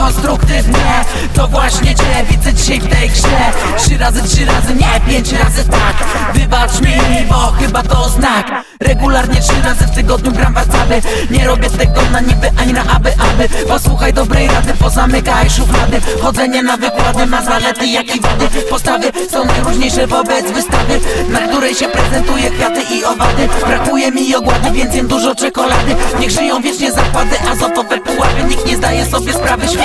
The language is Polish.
konstruktywnie. To właśnie cię widzę dzisiaj w tej grze. 3 razy nie, 5 razy tak. Wybacz mi, bo chyba to znak. Regularnie 3 razy w tygodniu gram warcaby. Nie robię tego na niby ani na aby. Posłuchaj dobrej rady, pozamykaj szuflady. Chodzenie na wykłady ma zalety jak i wady. Postawy są najróżniejsze wobec wystawy, na której się prezentuje kwiaty i owady. Brakuje mi ogłady, więc jem dużo czekolady. Niech żyją wiecznie zakłady, azotowe pułapy. Nikt nie zdaje sobie sprawy.